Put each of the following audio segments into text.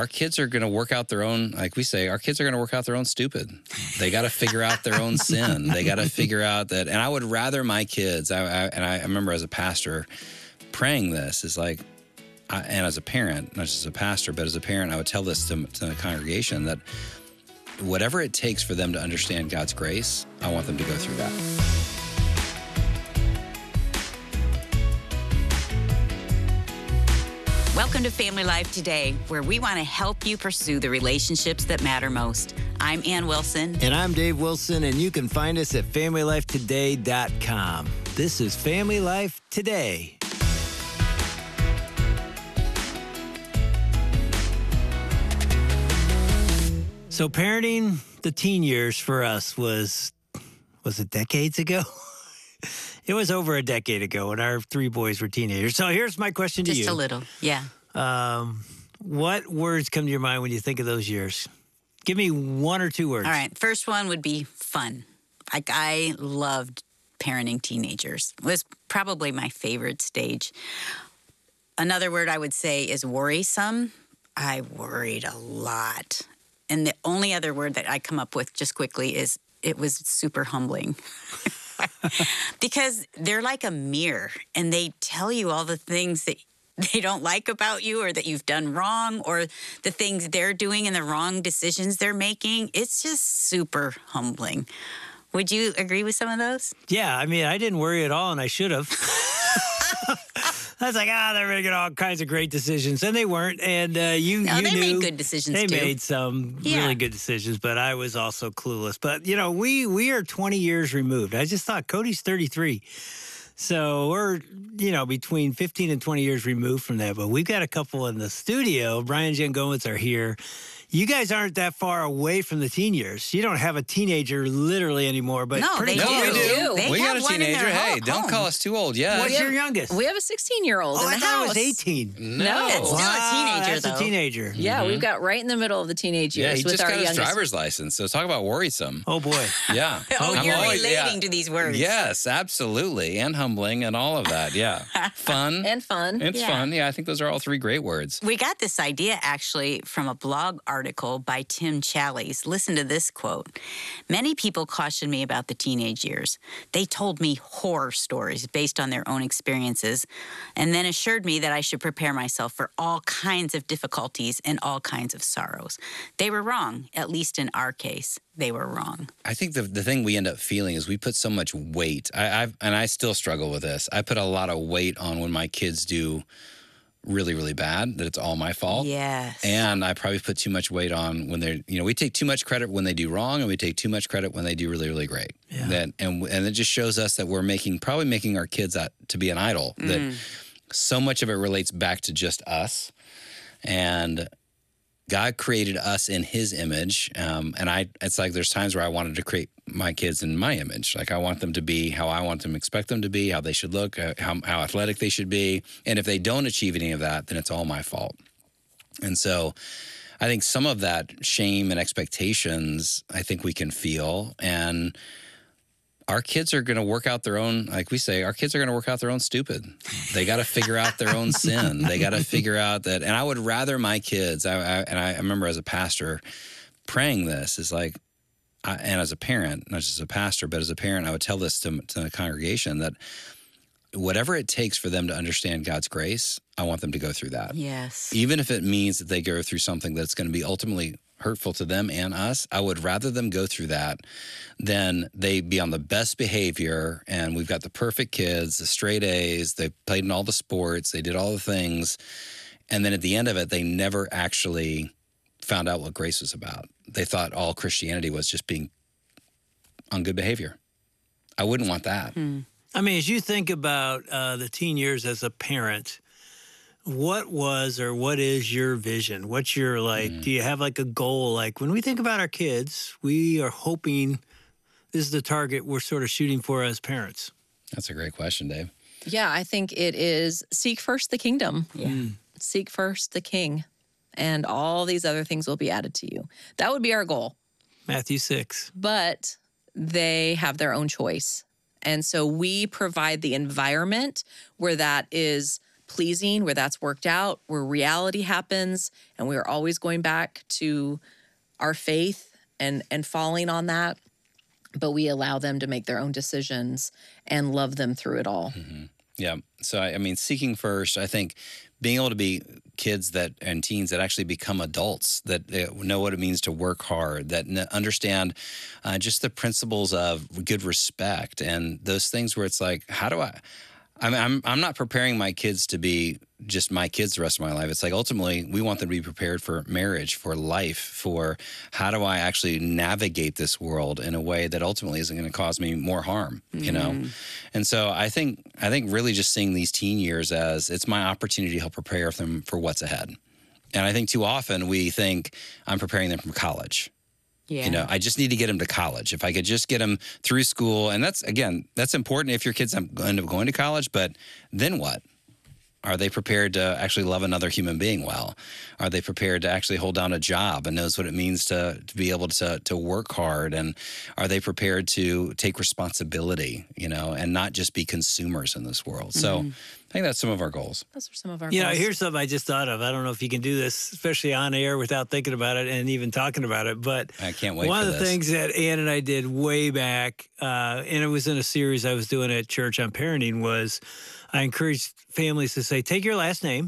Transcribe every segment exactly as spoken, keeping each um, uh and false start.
our kids are going to work out their own, like we say, our kids are going to work out their own stupid. They got to figure out their own sin. They got to figure out that, and I would rather my kids, I, I, and I remember as a pastor praying this, is like, I, and as a parent, not just as a pastor, but as a parent, I would tell this to, to the congregation that whatever it takes for them to understand God's grace, I want them to go through that. Welcome to Family Life Today, where we want to help you pursue the relationships that matter most. I'm Ann Wilson. And I'm Dave Wilson, and you can find us at family life today dot com. This is Family Life Today. So parenting the teen years for us was, was it decades ago? It was over a decade ago when our three boys were teenagers. So here's my question to Just you. Just a little, yeah. Um, what words come to your mind when you think of those years? Give me one or two words. All right. First one would be fun. Like, I loved parenting teenagers. It was probably my favorite stage. Another word I would say is worrisome. I worried a lot. And the only other word that I come up with just quickly is it was super humbling. Because they're like a mirror, and they tell you all the things that they don't like about you or that you've done wrong or the things they're doing and the wrong decisions they're making. It's just super humbling. Would you agree with some of those? Yeah, I mean, I didn't worry at all, and I should have. I was like, ah, they're making all kinds of great decisions, and they weren't. And uh, you, no, you they knew made good decisions they too. made some yeah. really good decisions, but I was also clueless. But you know, we we are twenty years removed. I just thought Cody's thirty-three, so we're you know between fifteen and twenty years removed from that. But we've got a couple in the studio. Brian and Jen Gomez are here. You guys aren't that far away from the teen years. You don't have a teenager literally anymore, but no, pretty they no, do. we do. They we have got a one in teenager. their Hey, home. don't call us too old yet. What's have, your youngest? We have a sixteen-year-old Oh, in I the thought house. it was eighteen. No. It's still Wow, a teenager, that's though. a teenager. Yeah, Mm-hmm. we've got right in the middle of the teenage Yeah, years he with just our got his youngest. driver's license, so talk about worrisome. Oh, boy. Yeah. Oh, I'm you're always- relating yeah. to these words. Yes, absolutely. And humbling and all of that. Yeah. Fun. And fun. It's Yeah. fun. Yeah, I think those are all three great words. We got this idea actually from a blog article by Tim Challies. Listen to this quote. Many people cautioned me about the teenage years. They told me horror stories based on their own experiences and then assured me that I should prepare myself for all kinds of difficulties and all kinds of sorrows. They were wrong, at least in our case. They were wrong. I think the the thing we end up feeling is we put so much weight. I, I've and I still struggle with this. I put a lot of weight on when my kids do really, really bad, that it's all my fault. Yes. And I probably put too much weight on when they're, you know, we take too much credit when they do wrong, and we take too much credit when they do really, really great. Yeah. That and and it just shows us that we're making probably making our kids out to be an idol. Mm. That so much of it relates back to just us, and God created us in His image. Um, and I, it's like there's times where I wanted to create my kids in my image. Like I want them to be how I want them, expect them to be, how they should look, uh, how, how athletic they should be. And if they don't achieve any of that, then it's all my fault. And so I think some of that shame and expectations, I think we can feel. And our kids are going to work out their own, like we say, our kids are going to work out their own stupid. They got to figure out their own sin. They got to figure out that. And I would rather my kids, I, I, and I remember as a pastor praying this, is like, I, and as a parent, not just as a pastor, but as a parent, I would tell this to, to the congregation that whatever it takes for them to understand God's grace, I want them to go through that. Yes. Even if it means that they go through something that's going to be ultimately hurtful to them and us, I would rather them go through that than they be on the best behavior. And we've got the perfect kids, the straight A's, they played in all the sports, they did all the things. And then at the end of it, they never actually found out what grace was about. They thought all Christianity was just being on good behavior. I wouldn't want that. Hmm. I mean, as you think about uh, the teen years as a parent, what was or what is your vision? What's your, like, mm. do you have like a goal? Like when we think about our kids, we are hoping this is the target we're sort of shooting for as parents. That's a great question, Dave. Yeah, I think it is seek first the kingdom. Yeah. Mm. Seek first the king, and all these other things will be added to you. That would be our goal. Matthew six. But they have their own choice. And so we provide the environment where that is pleasing, where that's worked out, where reality happens, and we're always going back to our faith and and falling on that. But we allow them to make their own decisions and love them through it all. Mm-hmm. Yeah. So, I I mean, seeking first, I think being able to be kids that and teens that actually become adults, that uh, know what it means to work hard, that n- understand uh, just the principles of good respect and those things where it's like, how do I, I mean, I'm, I'm not preparing my kids to be just my kids the rest of my life. It's like ultimately we want them to be prepared for marriage, for life, for how do I actually navigate this world in a way that ultimately isn't going to cause me more harm, you know? And so I think, I think really just seeing these teen years as it's my opportunity to help prepare them for what's ahead. And I think too often we think I'm preparing them for college. Yeah. You know, I just need to get them to college. If I could just get them through school, and that's, again, that's important if your kids end up going to college, but then what? Are they prepared to actually love another human being well? Are they prepared to actually hold down a job and knows what it means to, to be able to, to work hard? And are they prepared to take responsibility, you know, and not just be consumers in this world? So I think that's some of our goals. Those are some of our You know, goals. here's something I just thought of. I don't know if you can do this, especially on air without thinking about it and even talking about it. But I can't wait one for of the this. things that Ann and I did way back, uh, and it was in a series I was doing at church on parenting, was I encouraged families to say, take your last name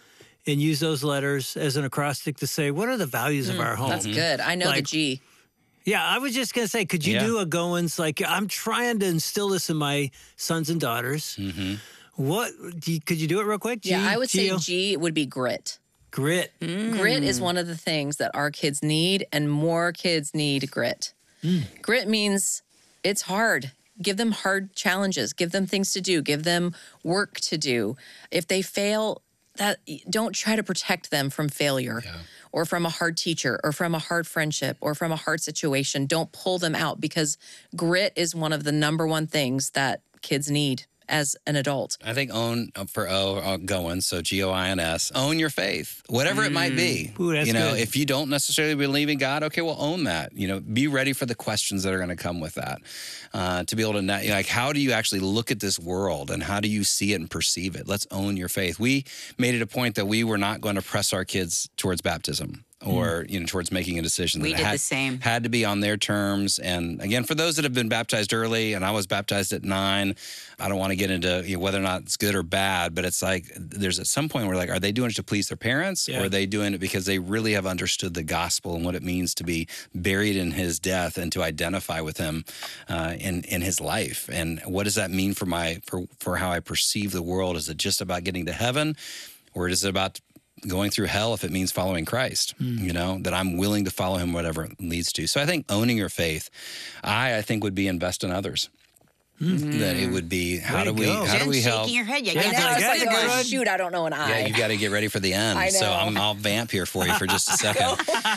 and use those letters as an acrostic to say, what are the values of our home? That's good. I know the Like- G. Yeah, I was just going to say, could you Yeah. do a Goins? Like, I'm trying to instill this in my sons and daughters. Mm-hmm. What, do you, could you do it real quick? G, Yeah, I would say G-O? G would be grit. Grit. Grit is one of the things that our kids need, and more kids need grit. Grit means it's hard. Give them hard challenges. Give them things to do. Give them work to do. If they fail, that don't try to protect them from failure or from a hard teacher or from a hard friendship or from a hard situation. Don't pull them out, because grit is one of the number one things that kids need as an adult. I think own uh, for O, uh, going, so G O I N S, own your faith, whatever it might be. Ooh, that's you know, good. if you don't necessarily believe in God, okay, well, own that. You know, be ready for the questions that are going to come with that. Uh, to be able to, na- like, how do you actually look at this world and how do you see it and perceive it? Let's own your faith. We made it a point that we were not going to press our kids towards baptism or, you know, towards making a decision. We that it did had, the same. Had to be on their terms. And again, for those that have been baptized early, and I was baptized at nine, I don't want to get into you know, whether or not it's good or bad, but it's like there's at some point where like, are they doing it to please their parents, Yeah. or are they doing it because they really have understood the gospel and what it means to be buried in his death and to identify with him uh, in in his life? And what does that mean for my for for how I perceive the world? Is it just about getting to heaven, or is it about going through hell if it means following Christ, you know, that I'm willing to follow him, whatever it leads to. So I think owning your faith, I, I think would be invest in others. That it would be, how Way do to we, go. how do we Jen's help? shaking your head. Yeah, Yeah, yeah, it's I like, was that's like, a good oh, one. shoot, I don't know an I. Yeah, you got to get ready for the end. I So know. I'm, I'll vamp here for you for just a second.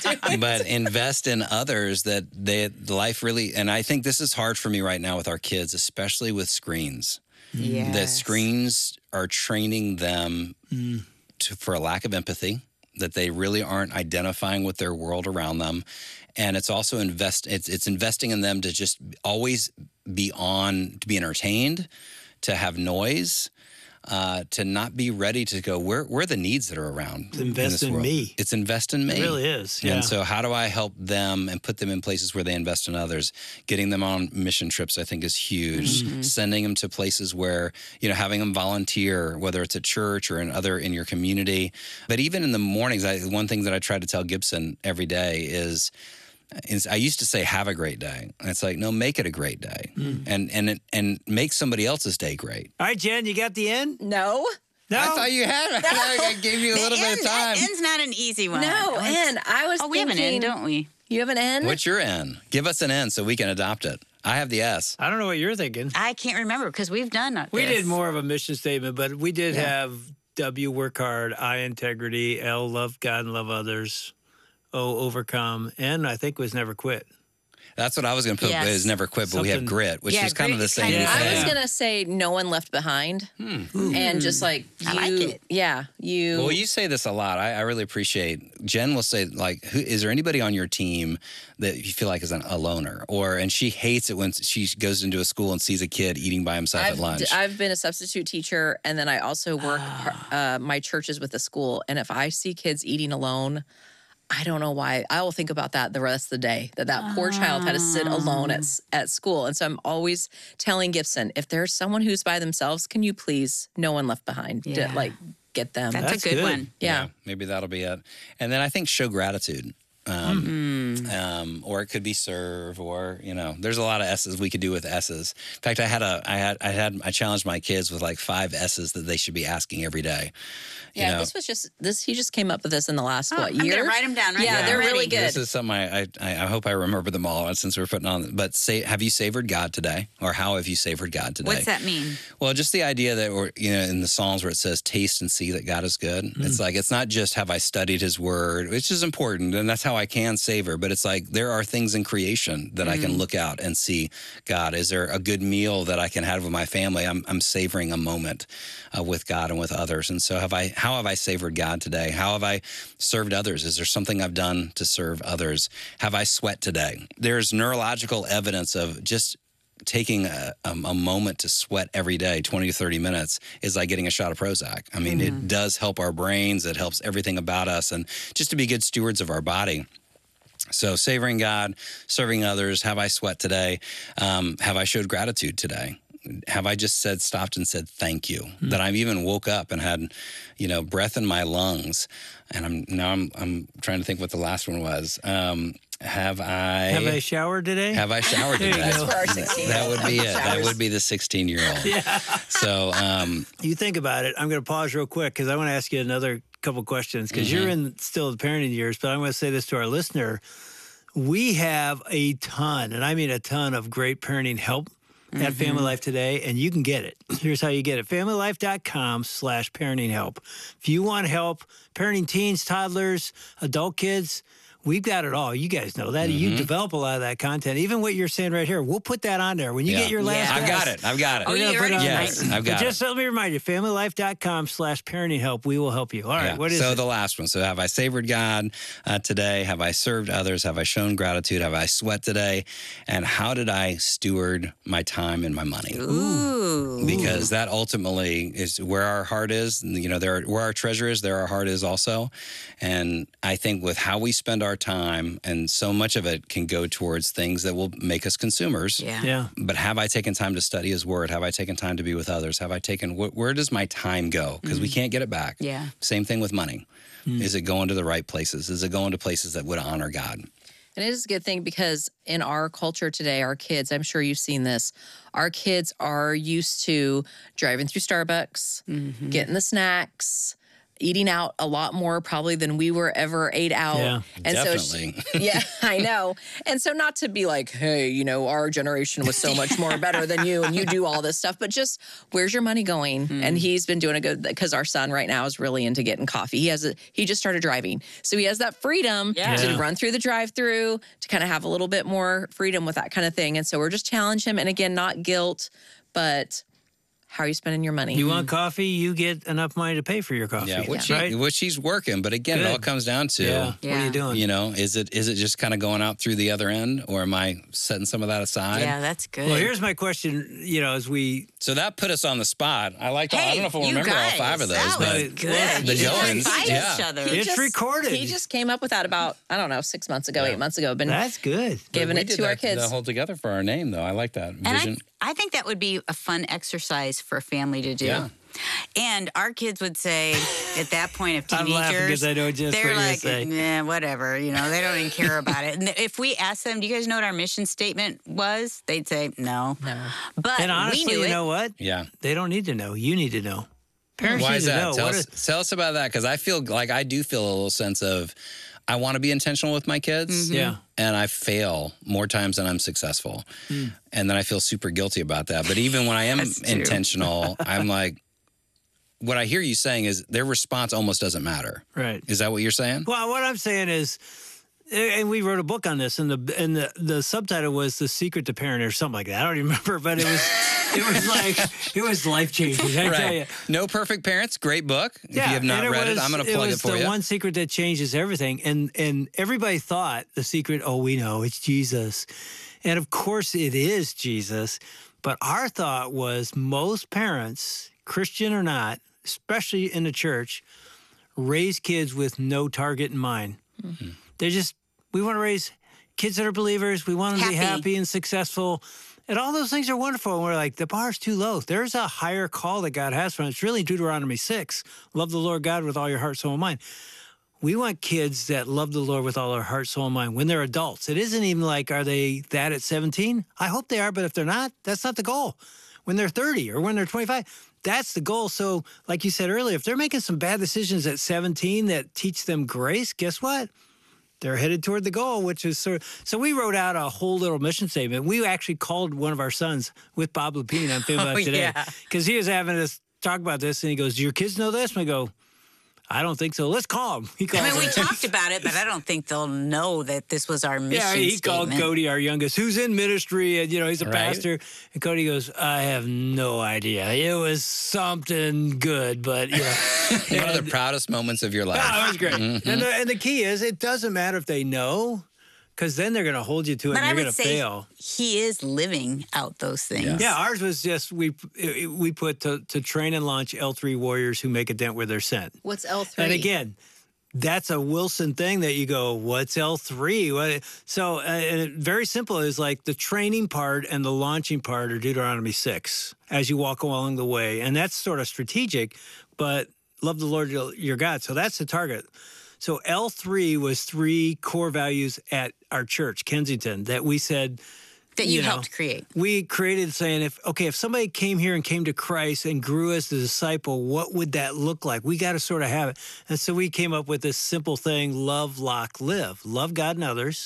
But invest in others that they life really, and I think this is hard for me right now with our kids, especially with screens. Yes. That screens are training them to, for a lack of empathy, that they really aren't identifying with their world around them. And it's also invest it's it's investing in them to just always be on, to be entertained, to have noise, uh, to not be ready to go, where, where are the needs that are around? It's invest this in world? me. It's invest in me. It really is. Yeah. And so how do I help them and put them in places where they invest in others? Getting them on mission trips, I think, is huge. Mm-hmm. Sending them to places where, you know, having them volunteer, whether it's at church or in other, in your community. But even in the mornings, I, one thing that I try to tell Gibson every day is, is I used to say, have a great day. And it's like, no, make it a great day. Mm. And, and, it, and make somebody else's day great. All right, Jen, you got the end? No. No. I thought you had it. I gave you a The little bit end- of time. That end's not an easy one. No, and I was Oh, we have an thinking, end, don't we? You have an N? What's your N? Give us an N so we can adopt it. I have the S. I don't know what you're thinking. I can't remember because we've done We this. did more of a mission statement, but we did Yeah. have W, work hard, I, integrity, L, love God and love others, O, overcome, and I think was never quit. That's what I was going to put. Yes. Is never quit, but we have Something- grit, which Yeah, is kind of grit the is same kind of- thing. I was Yeah. gonna say no one left behind, and just like you, I like it. Yeah, you. Well, you say this a lot. I, I really appreciate. Jen will say, like, who, is there anybody on your team that you feel like is an, a loner, or and she hates it when she goes into a school and sees a kid eating by himself I've, at lunch. I've been a substitute teacher, and then I also work uh, my churches with the school. And if I see kids eating alone, I don't know why. I will think about that the rest of the day. That that poor child had to sit alone at s- at school, and so I'm always telling Gibson, if there's someone who's by themselves, can you please, no one left behind, D- Yeah. like get them. That's, That's a good, good. one. yeah. maybe that'll be it. And then I think show gratitude. Um, um, or it could be serve, or you know, there's a lot of S's we could do with S's. In fact, I had a, I had, I had, I challenged my kids with like five S's that they should be asking every day. You Yeah, know, this was just this. He just came up with this in the last Oh, what I'm gonna year? write 'em down right Yeah, now. they're Ready. really good. This is something I, I, I hope I remember them all since we're putting on. But say, have you savored God today, or how have you savored God today? What's that mean? Well, just the idea that, or you know, in the Psalms where it says, "Taste and see that God is good." It's like it's not just have I studied His Word, which is important, and that's how I can savor. But it's like there are things in creation that I can look out and see God. Is there a good meal that I can have with my family? I'm, I'm savoring a moment uh, with God and with others. And so, have I? How have I savored God today? How have I served others? Is there something I've done to serve others? Have I sweat today? There's neurological evidence of just taking a, a, a moment to sweat every day, twenty to thirty minutes, is like getting a shot of Prozac. I mean, it does help our brains. It helps everything about us. And just to be good stewards of our body. So savoring God, serving others. Have I sweat today? Um, have I showed gratitude today? Have I just said, stopped and said, thank you? Hmm. That I've even woke up and had, you know, breath in my lungs. And I'm now I'm, I'm trying to think what the last one was. Um, have I... Have I showered today? Have I showered There you today? go. For our sixteen. That would be it. That Showers. would be the sixteen-year-old. Yeah. So, um, You think about it. I'm going to pause real quick because I want to ask you another couple questions because Mm-hmm. you're in still the parenting years, but I'm going to say this to our listener. We have a ton, and I mean a ton of great parenting help at Family Life Today, and you can get it. Here's how you get it. familylife.com slash parenting help. If you want help parenting teens, toddlers, adult kids, we've got it all. You guys know that. You develop a lot of that content. Even what you're saying right here, we'll put that on there. When you yeah. get your last Yeah. I've got guest, it. I've got it. Oh, we're you gonna put it already on Yes, there. I've got But just let me remind you, familylife.com slash parenting help. We will help you. All right, Yeah. what is so it? the last one. So have I savored God uh, today? Have I served others? Have I shown gratitude? Have I sweat today? And how did I steward my time and my money? Ooh. Because that ultimately is where our heart is. You know, there where our treasure is, there our heart is also. And I think with how we spend our time, and so much of it can go towards things that will make us consumers. Yeah. yeah. But have I taken time to study His Word? Have I taken time to be with others? Have I taken, wh- where does my time go? Because we can't get it back. Yeah. Same thing with money. Is it going to the right places? Is it going to places that would honor God? And it is a good thing because in our culture today, our kids, I'm sure you've seen this, our kids are used to driving through Starbucks, getting the snacks, eating out a lot more probably than we were ever ate out. Yeah, and definitely. So, she- yeah, I know. And so not to be like, hey, you know, our generation was so much more better than you and you do all this stuff, but just where's your money going? And he's been doing a good, because our son right now is really into getting coffee. He has a, he just started driving. So he has that freedom Yeah. to Yeah. run through the drive-through, to kind of have a little bit more freedom with that kind of thing. And so we're just challenge him. And again, not guilt, but how are you spending your money? You want coffee, you get enough money to pay for your coffee. Yeah, which, right? he, which he's working. But again, it Good. all comes down to, yeah. What are Yeah. you doing? you know, is it is it just kind of going out through the other end, or am I setting some of that aside? Yeah, that's good. Well, here's my question. You know, as we So that put us on the spot. I like. Hey, I don't know if we'll you remember guys, all five of those, that but was good. the You guys Jones, fight yeah. each other. He It's just- recorded. He just came up with that about, I don't know, six months ago, eight months ago. Been that's good. giving we it did to our that, kids. that hold together for our name, though. I like that And vision. I, I think that would be a fun exercise for a family to do. Yeah. And our kids would say at that point of I'm laughing teenagers, 'cause I know just they're what you're gonna like, say. nah, whatever. You know, they don't even care about it. And if we asked them, do you guys know what our mission statement was? They'd say no. No. But And honestly, we knew you it. know what? yeah. They don't need to know. You need to know. Parents Why need is to that? know. Tell What us, is- tell us about that, because I feel like I do feel a little sense of I want to be intentional with my kids. Yeah. And I fail more times than I'm successful. And then I feel super guilty about that. But even when I am That's true. intentional, I'm like, what I hear you saying is their response almost doesn't matter. Right. Is that what you're saying? Well, what I'm saying is, and we wrote a book on this, and the and the, the subtitle was "The Secret to Parenting" or something like that. I don't even remember, but it was it was like it was life changing. I tell you. No Perfect Parents, great book. If Yeah, you have not and read was, it, I'm going to plug it, it, was for the you. one secret that changes everything, and and everybody thought the secret. Oh, we know it's Jesus, and of course it is Jesus. But our thought was most parents, Christian or not, especially in the church, raise kids with no target in mind. Mm-hmm. They're just, we want to raise kids that are believers. We want them Happy. to be happy and successful. And all those things are wonderful. And we're like, the bar's too low. There's a higher call that God has for us. It's really Deuteronomy six. Love the Lord God with all your heart, soul, and mind. We want kids that love the Lord with all their heart, soul, and mind when they're adults. It isn't even like, are they that at seventeen? I hope they are, but if they're not, that's not the goal. When they're thirty or when they're twenty-five, that's the goal. So like you said earlier, if they're making some bad decisions at seventeen that teach them grace, guess what? They're headed toward the goal, which is sort of, so we wrote out a whole little mission statement. We actually called one of our sons with Bob Lupine on Think About Oh, It Today, yeah. because he was having us talk about this, and he goes, "Do your kids know this?" And I go, "I don't think so. Let's call him." He called I mean, we him. talked about it, but I don't think they'll know that this was our mission Yeah, he statement. called Cody, our youngest, who's in ministry, and you know he's a Right. pastor. And Cody goes, "I have no idea. It was something good, but you know." One of the proudest moments of your life. Oh, it was great. Mm-hmm. And, the, and the key is, it doesn't matter if they know, because then they're going to hold you to it, But and I you're going would to say fail. he is living out those things. Yeah, ours was just we we put to, to train and launch L three warriors who make a dent where they're sent. What's L three? And again, that's a Wilson thing that you go, what's L three? What? So uh, and it, very simple is like the training part and the launching part are Deuteronomy six as you walk along the way. And that's sort of strategic, but love the Lord your, your God. So that's the target. So L three was three core values at our church, Kensington, that we said, That you, you know, helped create. we created saying, if okay, if somebody came here and came to Christ and grew as a disciple, what would that look like? We got to sort of have it. And so we came up with this simple thing: love, lock, live. Love God and others.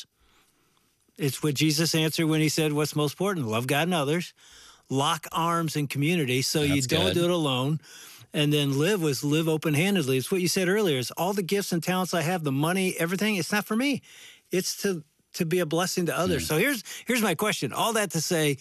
It's what Jesus answered when he said, what's most important? Love God and others. Lock arms in community so you That's don't good. do it alone. And then live was live open-handedly. It's what you said earlier. It's all the gifts and talents I have, the money, everything. It's not for me. It's to to be a blessing to others. Mm. So here's here's my question. All that to say,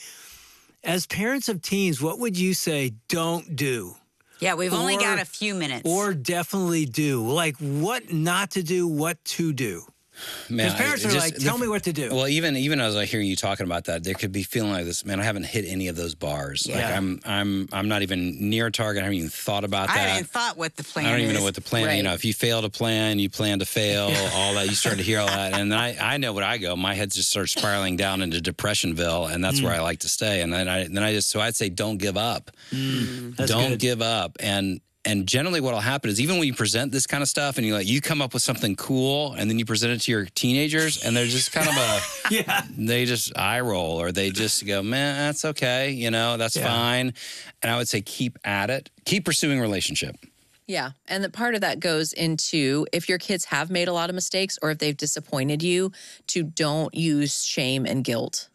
as parents of teens, what would you say don't do? Yeah, we've only Or- got a few minutes. Or definitely do? Like what not to do, what to do? Man, Because parents I- are just like, the- tell me what to do. Well, even even as I hear you talking about that, there could be feeling like this. Man, I haven't hit any of those bars. Like Yeah. I'm I'm I'm not even near target. I haven't even thought about I that. haven't even thought what the plan I don't even is. know what the plan. You Right. know, if you fail to plan, you plan to fail. All that you start to hear all that, and then I I know what I go. My head just starts spiraling down into Depressionville, and that's where I like to stay. And then I then I just so I'd say don't give up. That's don't good. give up. And and generally what'll happen is even when you present this kind of stuff and you like you come up with something cool and then you present it to your teenagers and they're just kind of a Yeah. they just eye roll or they just go, man, that's okay, you know, that's Yeah. fine. And I would say keep at it. Keep pursuing relationship. Yeah. And the part of that goes into if your kids have made a lot of mistakes or if they've disappointed you, to don't use shame and guilt.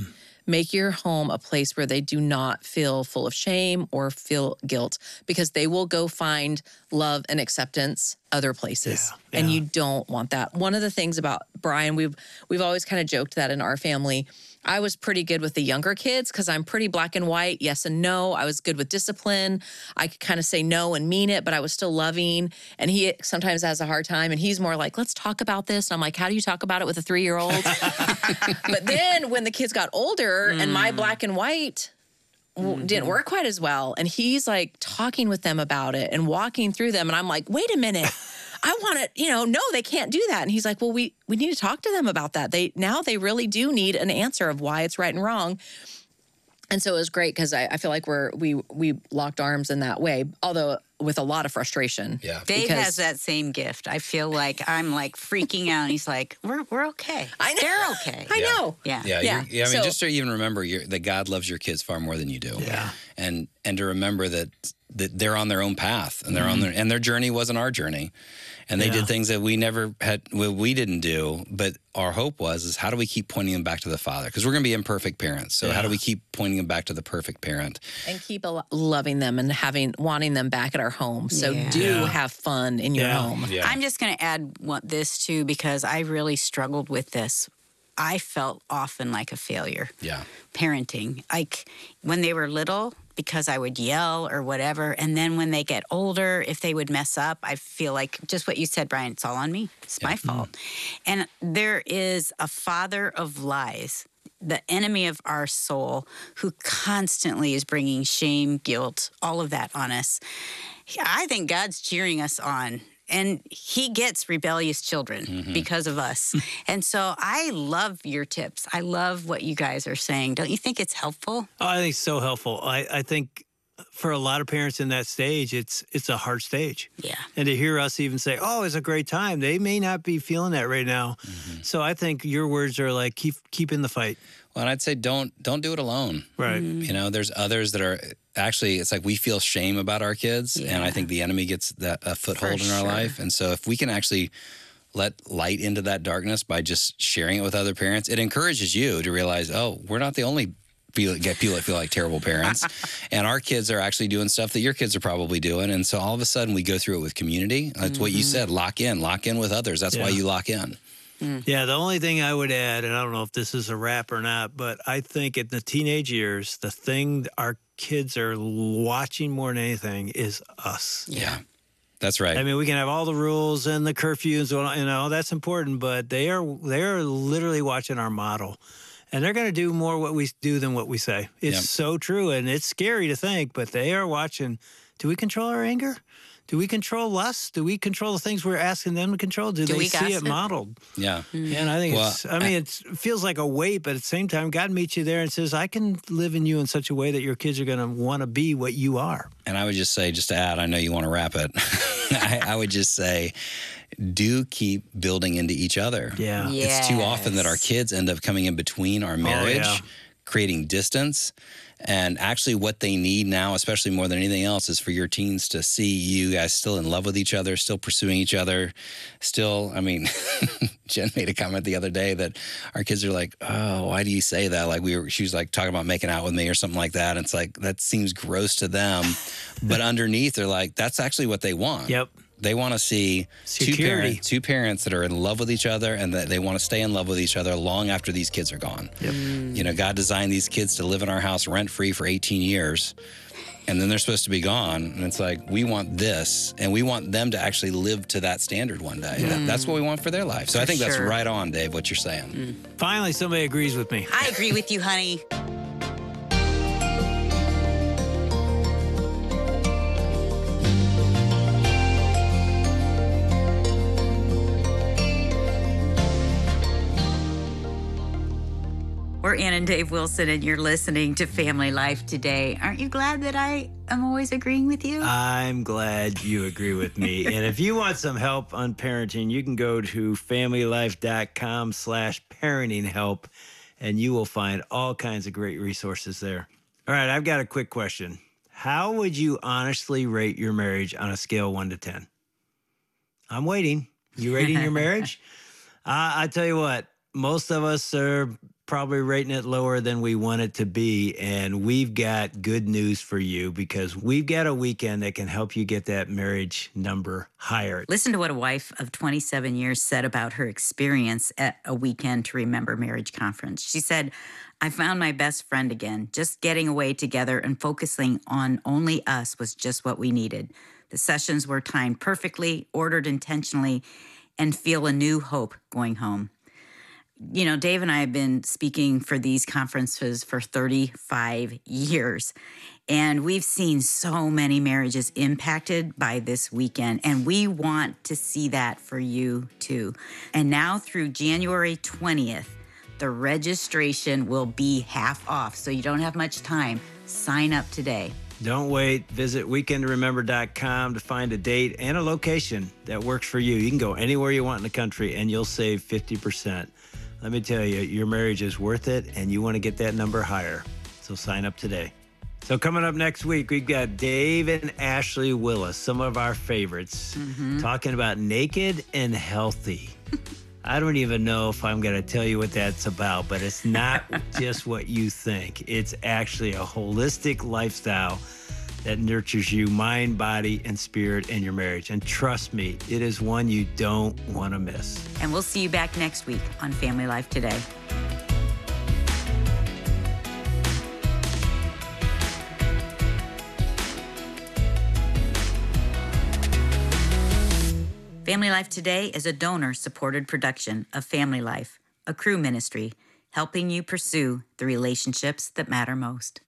Make your home a place where they do not feel full of shame or feel guilt, because they will go find love and acceptance other places. Yeah, And yeah. you don't want that. One of the things about Brian, we've we've always kind of joked that in our family, I was pretty good with the younger kids because I'm pretty black and white, yes and no. I was good with discipline. I could kind of say no and mean it, but I was still loving. And he sometimes has a hard time, and he's more like, let's talk about this. And I'm like, how do you talk about it with a three-year-old? But then when the kids got older and my black and white w- didn't work quite as well, and he's like talking with them about it and walking through them, and I'm like, wait a minute. I want to, you know, no, they can't do that. And he's like, well, we we need to talk to them about that. They now they really do need an answer of why it's right and wrong. And so it was great because I, I feel like we're we we locked arms in that way, although with a lot of frustration. Yeah. Dave because- has that same gift. I feel like I'm like freaking out. And he's like, "We're we're okay. I know. They're okay." I Yeah. know. Yeah. Yeah, Yeah. you're- yeah. I mean, So- just to even remember you're, that God loves your kids far more than you do. Yeah. and and to remember that that they're on their own path and they're mm-hmm. on their and their journey wasn't our journey. And they yeah. did things that we never had, well, we didn't do. But our hope was, is how do we keep pointing them back to the Father? Because we're going to be imperfect parents. So yeah. how do we keep pointing them back to the perfect parent? And keep a, loving them and having, wanting them back at our home. So yeah. do Yeah. have fun in your Yeah. home. Yeah. I'm just going to add what, this too, because I really struggled with this. I felt often like a failure. Yeah. Parenting. Like when they were little, because I would yell or whatever. And then when they get older, if they would mess up, I feel like just what you said, Brian, it's all on me. It's yeah. my fault. Mm-hmm. And there is a father of lies, the enemy of our soul, who constantly is bringing shame, guilt, all of that on us. I think God's cheering us on. And he gets rebellious children mm-hmm. because of us. And so I love your tips. I love what you guys are saying. Don't you think it's helpful? Oh, I think it's so helpful. I, I think for a lot of parents in that stage, it's it's a hard stage. Yeah. And to hear us even say, oh, it's a great time, they may not be feeling that right now. Mm-hmm. So I think your words are like, keep keep in the fight. Well, and I'd say don't don't do it alone. Right. Mm-hmm. You know, there's others that are actually, it's like we feel shame about our kids. Yeah. And I think the enemy gets that a foothold For in our sure. life. And so if we can actually let light into that darkness by just sharing it with other parents, it encourages you to realize, oh, we're not the only feel get people that feel like terrible parents. And our kids are actually doing stuff that your kids are probably doing. And so all of a sudden we go through it with community. That's mm-hmm. what you said, lock in, lock in with others. That's Yeah. why you lock in. Mm. Yeah, the only thing I would add, and I don't know if this is a wrap or not, but I think in the teenage years, the thing our kids are watching more than anything is us. Yeah. yeah. That's right. I mean, we can have all the rules and the curfews, and you know, that's important, but they are they are literally watching our model. And they're going to do more what we do than what we say. It's Yep. so true, and it's scary to think, but they are watching. Do we control our anger? Do we control lust? Do we control the things we're asking them to control? Do, Do they we see gossip? it modeled? Yeah. And I think Well, it's, I mean, it's, it feels like a weight, but at the same time, God meets you there and says, I can live in you in such a way that your kids are going to want to be what you are. And I would just say, just to add, I know you want to wrap it. I, I would just say, do keep building into each other. Yeah. It's too often that our kids end up coming in between our marriage, yeah. creating distance. And actually what they need now, especially more than anything else, is for your teens to see you guys still in love with each other, still pursuing each other, still, I mean, Jen made a comment the other day that our kids are like, oh, why do you say that? Like we were, she was like talking about making out with me or something like that. And it's like, that seems gross to them. But underneath, they're like, that's actually what they want. Yep. They want to see two Security. parents, two parents that are in love with each other and that they want to stay in love with each other long after these kids are gone. Yep. You know, God designed these kids to live in our house rent-free for eighteen years, and then they're supposed to be gone. And it's like, we want this, and we want them to actually live to that standard one day. That, that's what we want for their life. So For I think that's sure. right on, Dave, what you're saying. Mm. Finally, somebody agrees with me. I agree with you, honey. We're Ann and Dave Wilson, and you're listening to Family Life Today. Aren't you glad that I am always agreeing with you? I'm glad you agree with me. And if you want some help on parenting, you can go to familylife.com slash parenting help, and you will find all kinds of great resources there. All right, I've got a quick question. How would you honestly rate your marriage on a scale one to ten? I'm waiting. You rating your marriage? Uh, I tell you what, most of us are probably rating it lower than we want it to be. And we've got good news for you because we've got a weekend that can help you get that marriage number higher. Listen to what a wife of twenty-seven years said about her experience at a Weekend to Remember marriage conference. She said, I found my best friend again. Just getting away together and focusing on only us was just what we needed. The sessions were timed perfectly, ordered intentionally, and feel a new hope going home. You know, Dave and I have been speaking for these conferences for thirty-five years, and we've seen so many marriages impacted by this weekend, and we want to see that for you too. And now through January twentieth, the registration will be half off, so you don't have much time. Sign up today. Don't wait. Visit weekend to remember dot com to find a date and a location that works for you. You can go anywhere you want in the country, and you'll save fifty percent. Let me tell you, your marriage is worth it, and you want to get that number higher. So sign up today. So coming up next week, we've got Dave and Ashley Willis, some of our favorites, mm-hmm. talking about naked and healthy. I don't even know if I'm going to tell you what that's about, but it's not just what you think. It's actually a holistic lifestyle that nurtures you, mind, body, and spirit in your marriage. And trust me, it is one you don't want to miss. And we'll see you back next week on Family Life Today. Family Life Today is a donor-supported production of Family Life, a Cru ministry, helping you pursue the relationships that matter most.